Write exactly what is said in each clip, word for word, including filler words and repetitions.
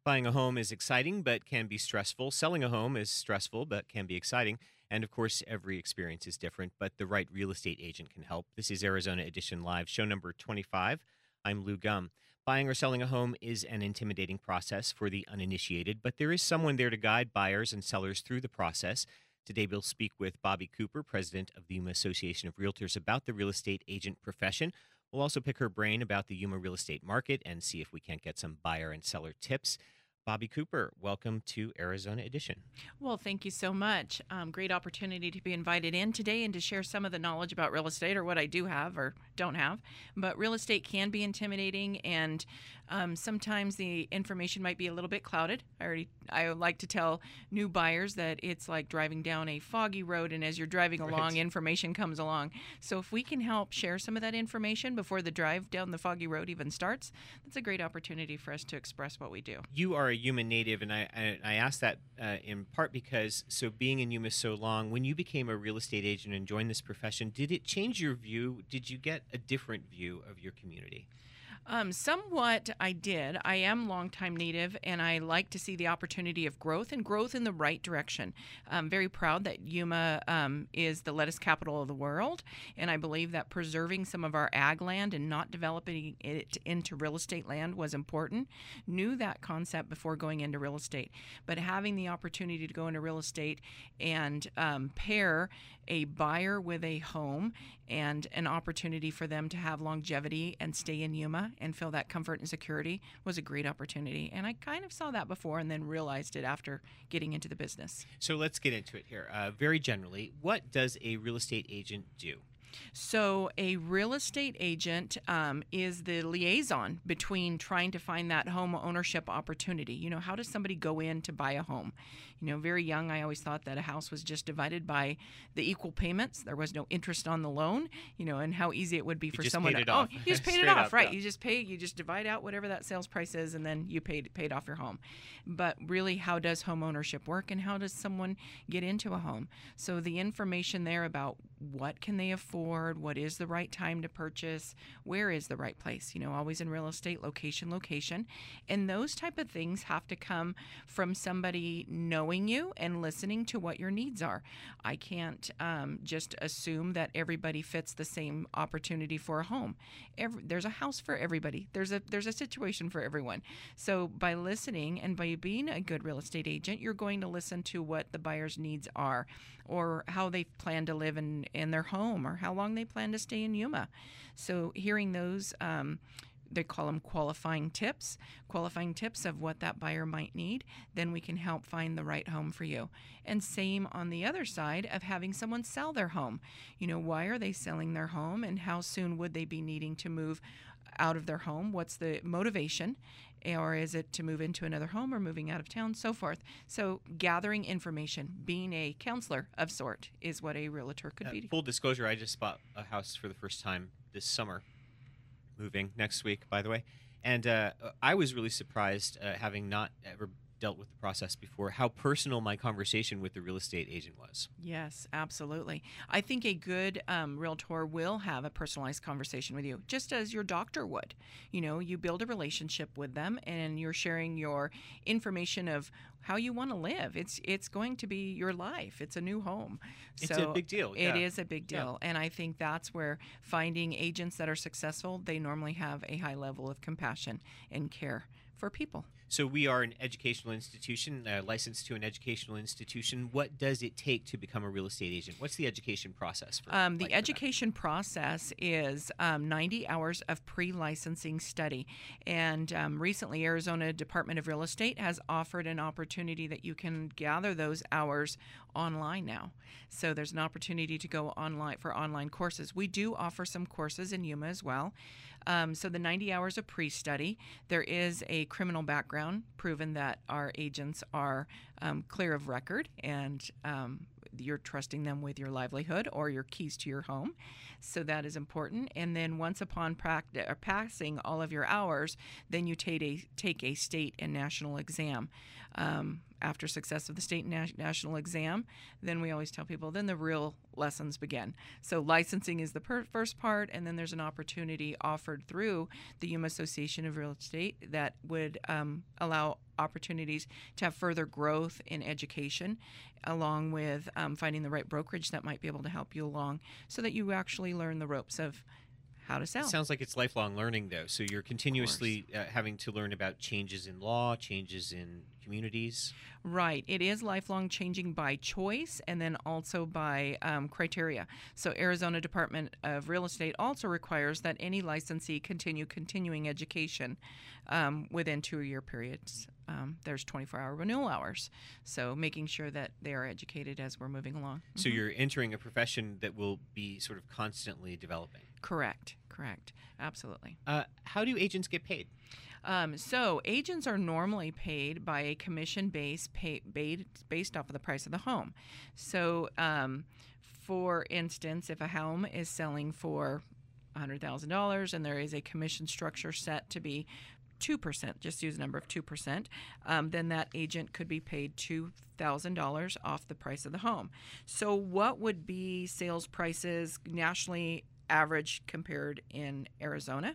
Buying a home is exciting, but can be stressful. Selling a home is stressful, but can be exciting. And of course, every experience is different, but the right real estate agent can help. This is Arizona Edition Live, show number twenty-five. I'm Lou Gum. Buying or selling a home is an intimidating process for the uninitiated, but there is someone there to guide buyers and sellers through the process. Today, we'll speak with Bobby Cooper, president of the Yuma Association of Realtors, about the real estate agent profession. We'll also pick her brain about the Yuma real estate market and see if we can't get some buyer and seller tips. Bobby Cooper, welcome to Arizona Edition. Well, thank you so much. Um, great opportunity to be invited in today and to share some of the knowledge about real estate, or what I do have or don't have. But real estate can be intimidating, and um, sometimes the information might be a little bit clouded. I already I like to tell new buyers that it's like driving down a foggy road, and as you're driving Right. along, information comes along. So if we can help share some of that information before the drive down the foggy road even starts, that's a great opportunity for us to express what we do. You are a Yuma native, and I, I, I asked that uh, in part because, so being in Yuma so long, when you became a real estate agent and joined this profession, did it change your view? Did you get a different view of your community? Um, somewhat I did. I am longtime native, and I like to see the opportunity of growth and growth in the right direction. I'm very proud that Yuma um, is the lettuce capital of the world, and I believe that preserving some of our ag land and not developing it into real estate land was important. Knew that concept before going into real estate, but having the opportunity to go into real estate and um, pair a buyer with a home and an opportunity for them to have longevity and stay in Yuma and feel that comfort and security was a great opportunity. And I kind of saw that before and then realized it after getting into the business. So let's get into it here. Uh, very generally, what does a real estate agent do? So a real estate agent um, is the liaison between trying to find that home ownership opportunity. You know, how does somebody go in to buy a home? You know, very young, I always thought that a house was just divided by the equal payments. There was no interest on the loan, you know, and how easy it would be You for just someone paid to, it off. oh, you just paid it Straight off, up, right? yeah. You just pay, you just divide out whatever that sales price is, and then you paid paid off your home. But really, how does home ownership work, and how does someone get into a home? So the information there about what can they afford, what is the right time to purchase, where is the right place, you know, always in real estate, location, location. And those type of things have to come from somebody knowing you and listening to what your needs are. I can't um, just assume that everybody fits the same opportunity for a home. Every, there's a house for everybody. There's a there's a situation for everyone. So by listening and by being a good real estate agent, you're going to listen to what the buyer's needs are, or how they plan to live in, in their home, or how long they plan to stay in Yuma. So hearing those, um, they call them qualifying tips, qualifying tips of what that buyer might need, then we can help find the right home for you. And same on the other side of having someone sell their home. You know, why are they selling their home, and how soon would they be needing to move out of their home? What's the motivation? Or is it to move into another home, or moving out of town, so forth. So gathering information, being a counselor of sort, is what a realtor could Uh, be. full disclosure, I just bought a house for the first time this summer, moving next week, by the way. And uh, I was really surprised, uh, having not ever dealt with the process before, how personal my conversation with the real estate agent was. Yes, absolutely. I think a good um, realtor will have a personalized conversation with you, just as your doctor would. You know, you build a relationship with them, and you're sharing your information of how you want to live. It's it's going to be your life. It's a new home. It's So a big deal. It yeah. is a big deal. And I think that's where finding agents that are successful, they normally have a high level of compassion and care for people. So we are an educational institution, uh, licensed to an educational institution. What does it take to become a real estate agent? What's the education process for? Um, the like for that? education process is um, ninety hours of pre-licensing study. And um, recently, Arizona Department of Real Estate has offered an opportunity that you can gather those hours online now. So there's an opportunity to go online for online courses. We do offer some courses in Yuma as well. Um, so the ninety hours of pre-study, there is a criminal background proven that our agents are um, clear of record, and um, you're trusting them with your livelihood or your keys to your home. So that is important. And then once upon pract- or passing all of your hours, then you take a, take a state and national exam. Um, after success of the state and nas- national exam, then we always tell people, then the real lessons begin. So licensing is the per- first part, and then there's an opportunity offered through the Yuma Association of Real Estate that would um, allow opportunities to have further growth in education, along with um, finding the right brokerage that might be able to help you along so that you actually learn the ropes of how to sell. It sounds like it's lifelong learning, though. So you're continuously uh, having to learn about changes in law, changes in communities. Right. It is lifelong, changing by choice and then also by um, criteria. So Arizona Department of Real Estate also requires that any licensee continue continuing education um, within two-year periods. Um, there's twenty-four hour renewal hours. So making sure that they are educated as we're moving along. So Mhm. you're entering a profession that will be sort of constantly developing. Correct. Correct. Absolutely. Uh, how do agents get paid? Um, so agents are normally paid by a commission base pay, paid based off of the price of the home. So, um, for instance, if a home is selling for one hundred thousand dollars and there is a commission structure set to be two percent, just use a number of two percent, um, then that agent could be paid two thousand dollars off the price of the home. So what would be sales prices nationally average compared in Arizona?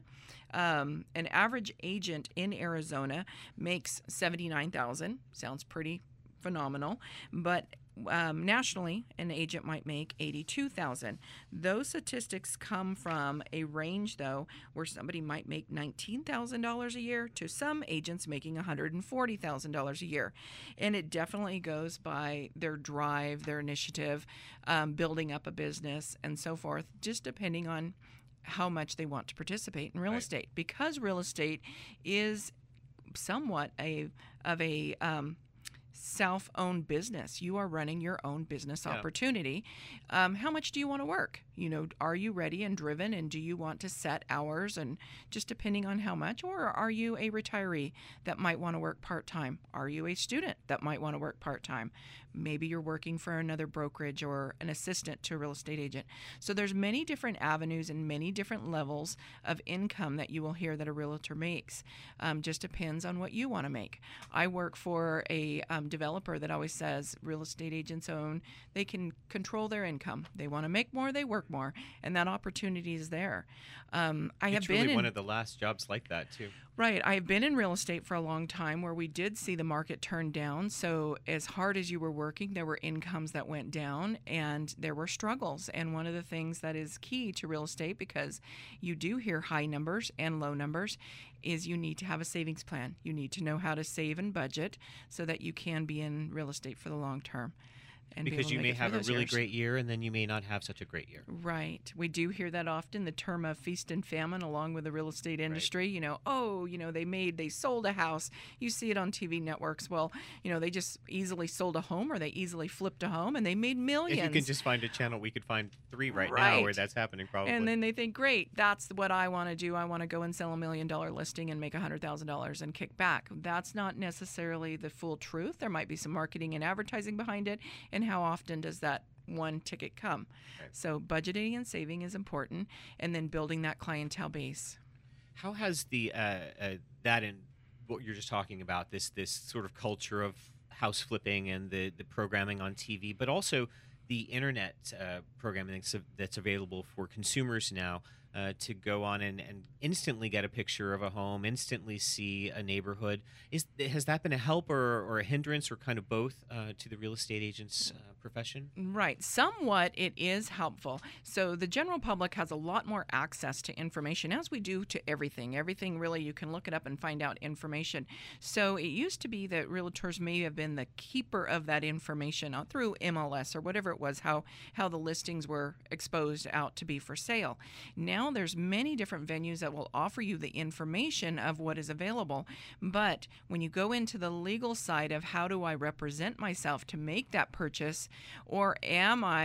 Um, an average agent in Arizona makes seventy-nine thousand dollars. Sounds pretty phenomenal, but um, nationally, an agent might make eighty-two thousand dollars. Those statistics come from a range, though, where somebody might make nineteen thousand dollars a year to some agents making one hundred forty thousand dollars a year. And it definitely goes by their drive, their initiative, um, building up a business, and so forth, just depending on how much they want to participate in real Right. estate. Because real estate is somewhat a of a um, self-owned business. You are running your own business Yeah. opportunity. Um, how much do you want to work? You know, are you ready and driven, and do you want to set hours, and just depending on how much? Or are you a retiree that might want to work part-time? Are you a student that might want to work part-time? Maybe you're working for another brokerage or an assistant to a real estate agent. So there's many different avenues and many different levels of income that you will hear that a realtor makes. Um, just depends on what you want to make. I work for a um, developer that always says real estate agents own, they can control their income. They want to make more, they work more, and that opportunity is there. Um, I have It's been really in, one of the last jobs like that, too. Right. I've been in real estate for a long time where we did see the market turn down. So as hard as you were working, there were incomes that went down and there were struggles. And one of the things that is key to real estate, because you do hear high numbers and low numbers, is you need to have a savings plan. You need to know how to save and budget so that you can be in real estate for the long term. And be able Because to you make may it through have a those really years. great year, and then you may not have such a great year. Right. We do hear that often, the term of feast and famine along with the real estate industry. You know, oh, you know, they made, they sold a house. You see it on T V networks. Well, you know, they just easily sold a home or they easily flipped a home and they made millions. If you can just find a channel, we could find three right, now Right. where that's happening probably. And then they think, great, that's what I want to do. I want to go and sell a million dollar listing and make one hundred thousand dollars and kick back. That's not necessarily the full truth. There might be some marketing and advertising behind it. And how often does that one ticket come? Right. So budgeting and saving is important, and then building that clientele base. How has the uh, uh, that and what you're just talking about, this this sort of culture of house flipping and the, the programming on T V, but also the internet uh, programming that's, that's available for consumers now uh, to go on and, and instantly get a picture of a home, instantly see a neighborhood. Is has that been a help or, or a hindrance or kind of both uh, to the real estate agent's uh, profession? Right. Somewhat it is helpful. So the general public has a lot more access to information, as we do to everything. Everything really, you can look it up and find out information. So it used to be that realtors may have been the keeper of that information uh, through M L S or whatever it was, how, how the listings were exposed out to be for sale. Now there's many different venues that will offer you the information of what is available. But when you go into the legal side of how do I represent myself to make that purchase, or am I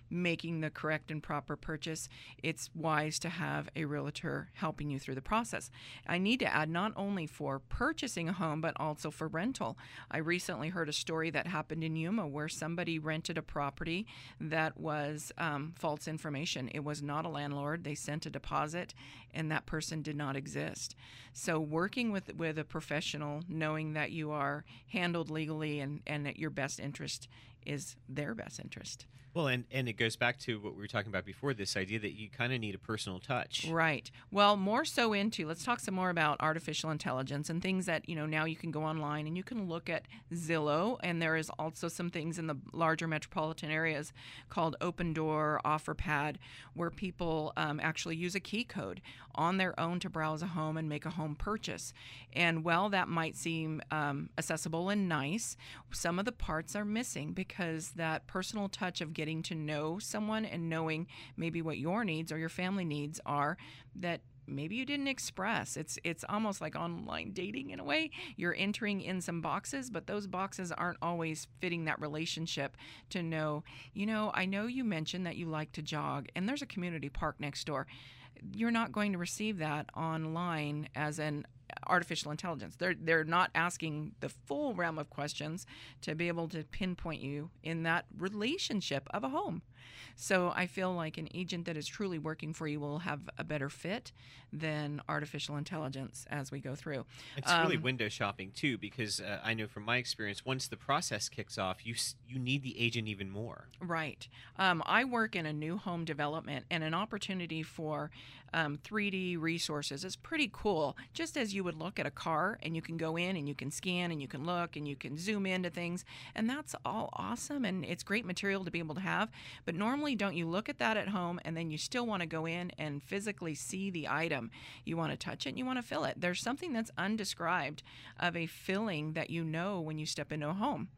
making the correct and proper purchase, it's wise to have a realtor helping you through the process. I need to add, not only for purchasing a home, but also for rental. I recently heard a story that happened in Yuma where somebody rented a property that was um, false information. It was not a landlord. They sent a deposit, and that person did not exist. So working with, with a professional, knowing that you are handled legally and, and that your best interest is their best interest. Well, and, and it goes back to what we were talking about before, this idea that you kind of need a personal touch. Right. Well, more so into, let's talk some more about artificial intelligence and things that, you know, now you can go online and you can look at Zillow, and there is also some things in the larger metropolitan areas called Open Door, OfferPad, where people um, actually use a key code on their own to browse a home and make a home purchase. And while that might seem um, accessible and nice, some of the parts are missing because that personal touch of getting to know someone and knowing maybe what your needs or your family needs are that maybe you didn't express. It's it's almost like online dating in a way. You're entering in some boxes, but those boxes aren't always fitting that relationship to know, you know, I know you mentioned that you like to jog and there's a community park next door. You're not going to receive that online as an artificial intelligence. They're they're not asking the full realm of questions to be able to pinpoint you in that relationship of a home. So I feel like an agent that is truly working for you will have a better fit than artificial intelligence as we go through. It's um, really window shopping too, because uh, I know from my experience, once the process kicks off, you you need the agent even more. Right. Um, I work in a new home development, and an opportunity for um, three D resources is pretty cool. Just as you would look at a car, and you can go in and you can scan and you can look and you can zoom into things, and that's all awesome, and it's great material to be able to have. But normally, don't you look at that at home and then you still want to go in and physically see the item? You want to touch it and you want to feel it. There's something that's undescribed of a feeling that you know when you step into a home.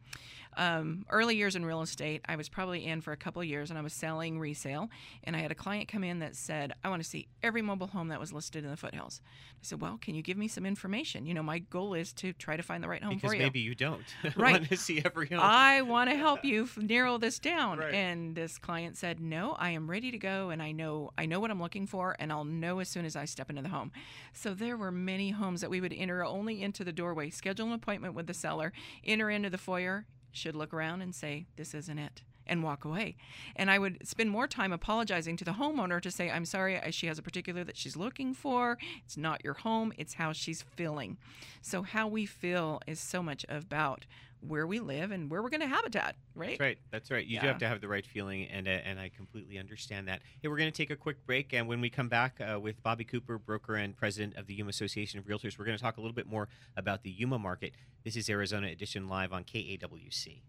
Um, early years in real estate, I was probably in for a couple of years, and I was selling resale, and I had a client come in that said, I want to see every mobile home that was listed in the foothills. I said, well, can you give me some information? You know, my goal is to try to find the right home because for you. Because maybe you don't right. want to see every home. I want to help you narrow this down. Right. And this client said, no, I am ready to go, and I know I know what I'm looking for, and I'll know as soon as I step into the home. So there were many homes that we would enter only into the doorway, schedule an appointment with the seller, enter into the foyer, should look around and say, this isn't it, and walk away. And I would spend more time apologizing to the homeowner to say, I'm sorry, she has a particular that she's looking for. It's not your home. It's how she's feeling. So how we feel is so much about where we live and where we're going to habitat, right? That's right. That's right. You yeah. do have to have the right feeling, and uh, and I completely understand that. Hey, we're going to take a quick break, and when we come back uh, with Bobby Cooper, broker and president of the Yuma Association of Realtors, we're going to talk a little bit more about the Yuma market. This is Arizona Edition live on K A W C.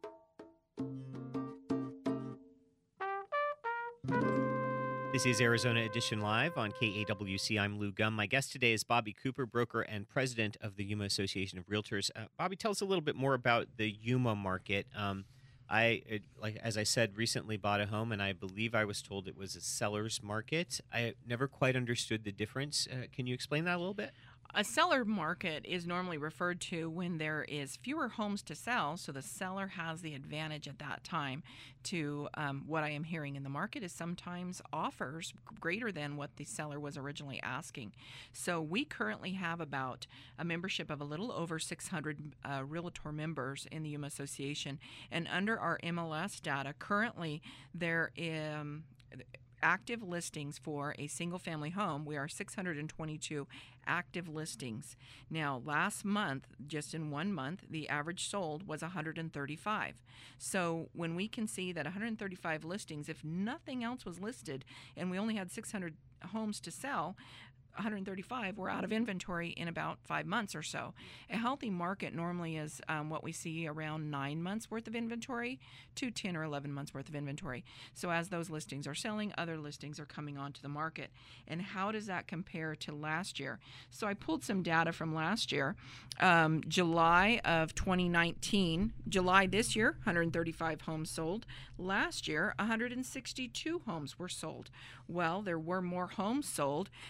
This is Arizona Edition Live on K A W C. I'm Lou Gum. My guest today is Bobby Cooper, broker and president of the Yuma Association of Realtors. Uh, Bobby, tell us a little bit more about the Yuma market. Um, I, it, like as I said, recently bought a home, and I believe I was told it was a seller's market. I never quite understood the difference. Uh, can you explain that a little bit? A seller market is normally referred to when there is fewer homes to sell, so the seller has the advantage at that time to um, what I am hearing in the market is sometimes offers greater than what the seller was originally asking. So we currently have about a membership of a little over six hundred uh, Realtor members in the Yuma Association, and under our M L S data, currently there um, active listings for a single-family home. We are six hundred twenty-two active listings. Now, last month, just in one month, the average sold was one hundred thirty-five. So when we can see that one hundred thirty-five listings, if nothing else was listed, and we only had six hundred homes to sell, one hundred thirty-five were out of inventory in about five months or so. A healthy market normally is um, what we see around nine months worth of inventory to ten or eleven months worth of inventory. So as those listings are selling, other listings are coming onto the market. And how does that compare to last year? So I pulled some data from last year. Um, July of twenty nineteen, July this year, one hundred thirty-five homes sold. Last year, one hundred sixty-two homes were sold. Well, there were more homes sold, but the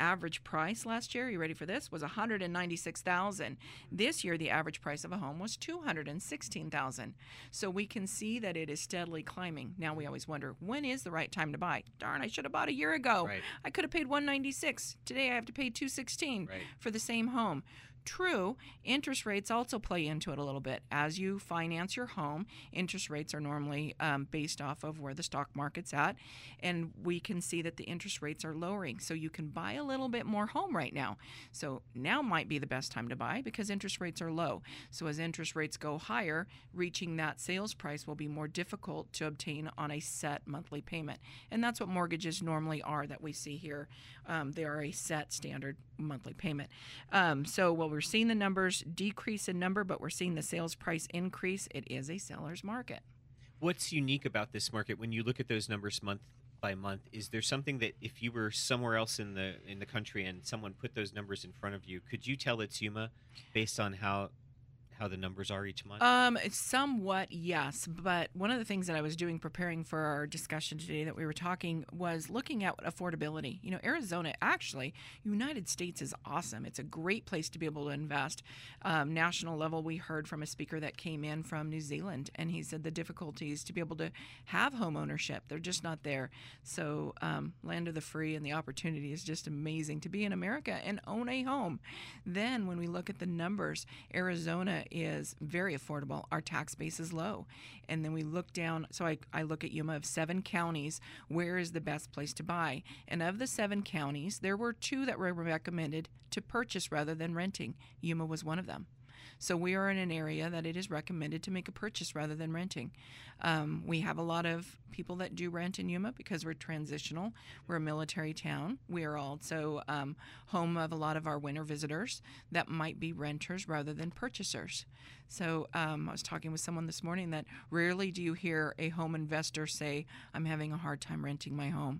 average price last year, you ready for this, was one hundred ninety-six thousand dollars. This year, the average price of a home was two hundred sixteen thousand dollars. So we can see that it is steadily climbing. Now we always wonder, when is the right time to buy? Darn, I should have bought a year ago. Right. I could have paid one hundred ninety-six dollars. Today I have to pay two hundred sixteen dollars Right. for the same home. True, interest rates also play into it a little bit. As you finance your home, interest rates are normally um, based off of where the stock market's at, and we can see that the interest rates are lowering. So you can buy a little bit more home right now. So now might be the best time to buy because interest rates are low. So as interest rates go higher, reaching that sales price will be more difficult to obtain on a set monthly payment. And that's what mortgages normally are that we see here. Um, they are a set standard monthly payment. Um, so while we're seeing the numbers decrease in number, but we're seeing the sales price increase, it is a seller's market. What's unique about this market when you look at those numbers month by month? Is there something that if you were somewhere else in the in the country and someone put those numbers in front of you, could you tell it's Yuma based on how how the numbers are each month? Um, somewhat, yes. But one of the things that I was doing preparing for our discussion today that we were talking was looking at affordability. You know, Arizona, actually, United States is awesome. It's a great place to be able to invest. Um, national level, we heard from a speaker that came in from New Zealand, and he said the difficulties to be able to have home ownership, they're just not there. So um, land of the free and the opportunity is just amazing to be in America and own a home. Then when we look at the numbers, Arizona is very affordable. Our tax base is low. And then we look down, so I, I look at Yuma of seven counties, where is the best place to buy? And of the seven counties, there were two that were recommended to purchase rather than renting. Yuma was one of them. So we are in an area that it is recommended to make a purchase rather than renting. Um, we have a lot of people that do rent in Yuma because we're transitional. We're a military town. We are also um, home of a lot of our winter visitors that might be renters rather than purchasers. So um, I was talking with someone this morning that rarely do you hear a home investor say, I'm having a hard time renting my home.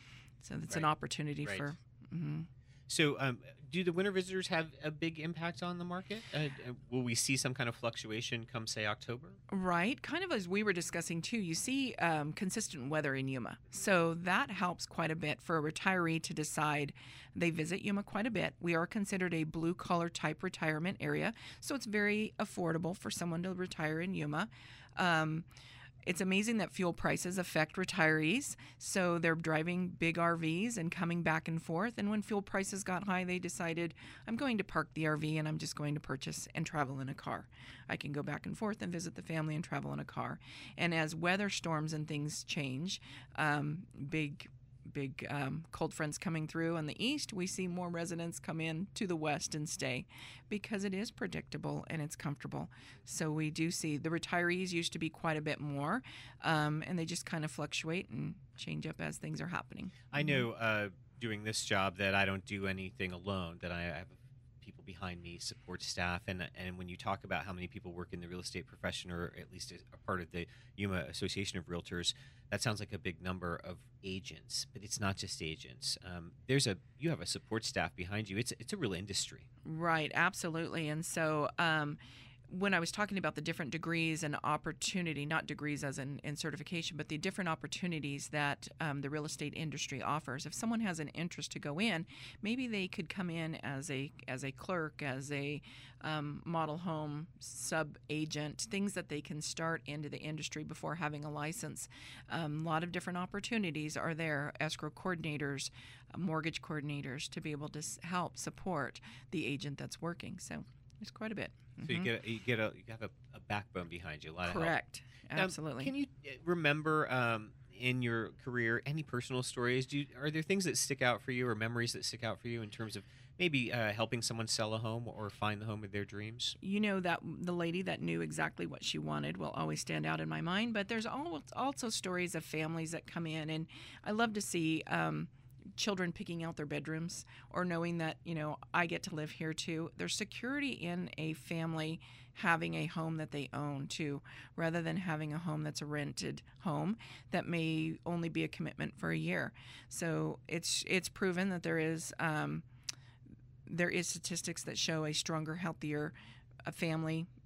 So that's Right. an opportunity Right. for... Mm-hmm. So, um, do the winter visitors have a big impact on the market? Uh, uh, will we see some kind of fluctuation come, say, October? Right. Kind of as we were discussing too, you see um, consistent weather in Yuma. So that helps quite a bit for a retiree to decide. They visit Yuma quite a bit. We are considered a blue collar type retirement area. So it's very affordable for someone to retire in Yuma. Um, It's amazing that fuel prices affect retirees. So they're driving big R Vs and coming back and forth. And when fuel prices got high, they decided, I'm going to park the R V and I'm just going to purchase and travel in a car. I can go back and forth and visit the family and travel in a car. And as weather storms and things change, um, big big um, cold fronts coming through on the east, we see more residents come in to the west and stay because it is predictable and it's comfortable. So we do see the retirees used to be quite a bit more, um, and they just kind of fluctuate and change up as things are happening. I know uh, doing this job that I don't do anything alone, that I have people behind me, support staff, and and when you talk about how many people work in the real estate profession, or at least a part of the Yuma Association of Realtors, that sounds like a big number of agents, but it's not just agents. Um, there's a you have a support staff behind you. It's it's a real industry. Right, absolutely. And so um, when I was talking about the different degrees and opportunity, not degrees as in, in certification, but the different opportunities that um, the real estate industry offers. If someone has an interest to go in, maybe they could come in as a as a clerk, as a um, model home sub agent, things that they can start into the industry before having a license. Um, a lot of different opportunities are there. Escrow coordinators, uh, mortgage coordinators to be able to s- help support the agent that's working. So there's quite a bit. So you get a, you get a you have a, a backbone behind you. A lot of help. Correct. Now, Absolutely. can you uh, remember um, in your career any personal stories? Do you, are there things that stick out for you, or memories that stick out for you in terms of maybe uh, helping someone sell a home or find the home of their dreams? You know, that the lady that knew exactly what she wanted will always stand out in my mind. But there's al- also stories of families that come in, and I love to see um, children picking out their bedrooms, or knowing that, you know, I get to live here too. There's security in a family having a home that they own too, rather than having a home that's a rented home that may only be a commitment for a year. So it's it's proven that there is um, there is statistics that show a stronger, healthier uh, family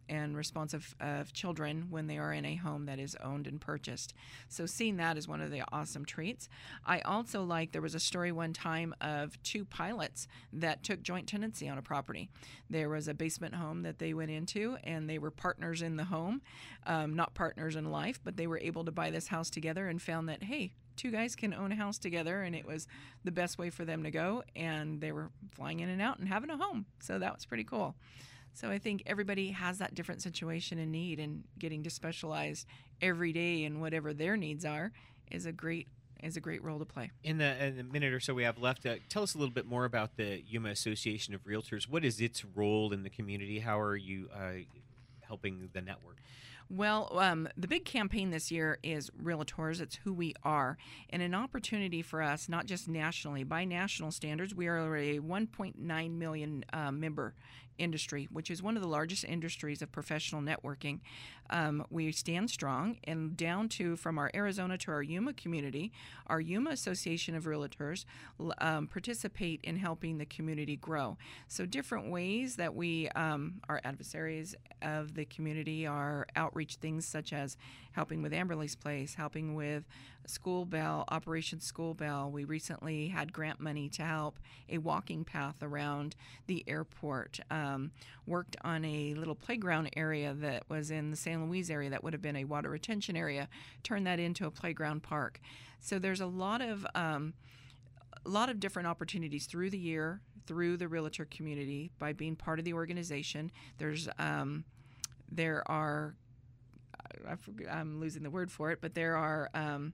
and responsive of children when they are in a home that is owned and purchased. So seeing that is one of the awesome treats. I also like, there was a story one time of two pilots that took joint tenancy on a property. There was a basement home that they went into, and they were partners in the home, um, not partners in life, but they were able to buy this house together and found that, hey, two guys can own a house together, and it was the best way for them to go, and they were flying in and out and having a home. So that was pretty cool. So I think everybody has that different situation and need, and getting to specialize every day in whatever their needs are is a great is a great role to play. In the, in the minute or so we have left, uh, tell us a little bit more about the Yuma Association of Realtors. What is its role in the community? How are you uh, helping the network? Well, um, the big campaign this year is Realtors. It's who we are, and an opportunity for us, not just nationally. By national standards, we are a one point nine million uh, member industry, which is one of the largest industries of professional networking. Um, we stand strong, and down to, from our Arizona to our Yuma community, our Yuma Association of Realtors um, participate in helping the community grow. So different ways that we, um, our adversaries of the community, are outreach things such as helping with Amberley's Place, helping with School Bell, Operation School Bell. We recently had grant money to help a walking path around the airport. Um, worked on a little playground area that was in the San Luis area that would have been a water retention area, turned that into a playground park. So there's a lot of um, a lot of different opportunities through the year, through the realtor community, by being part of the organization. There's um, there are I forget, I'm losing the word for it, but there are um,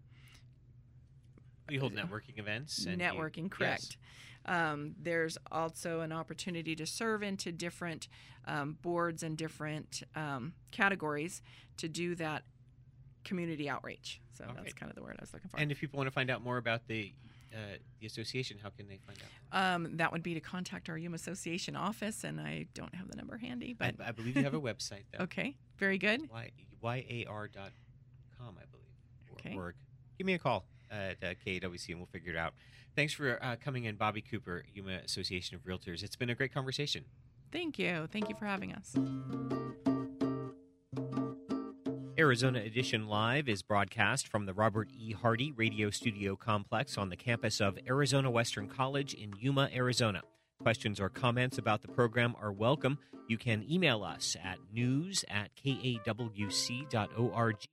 you hold networking events. And networking, you, correct. Yes. Um, there's also an opportunity to serve into different um, boards and different um, categories to do that community outreach. So All that's right. kind of the word I was looking for. And if people want to find out more about the uh, the association, how can they find out? Um, that would be to contact our Yuma Association office, and I don't have the number handy. But I, I believe you have a website, though. Okay, very good. Y A R dot com, I believe. Or, Okay. Or give me a call at uh, K A W C, and we'll figure it out. Thanks for uh, coming in, Bobby Cooper, Yuma Association of Realtors. It's been a great conversation. Thank you. Thank you for having us. Arizona Edition Live is broadcast from the Robert E. Hardy Radio Studio Complex on the campus of Arizona Western College in Yuma, Arizona. Questions or comments about the program are welcome. You can email us at news at K A W C dot org.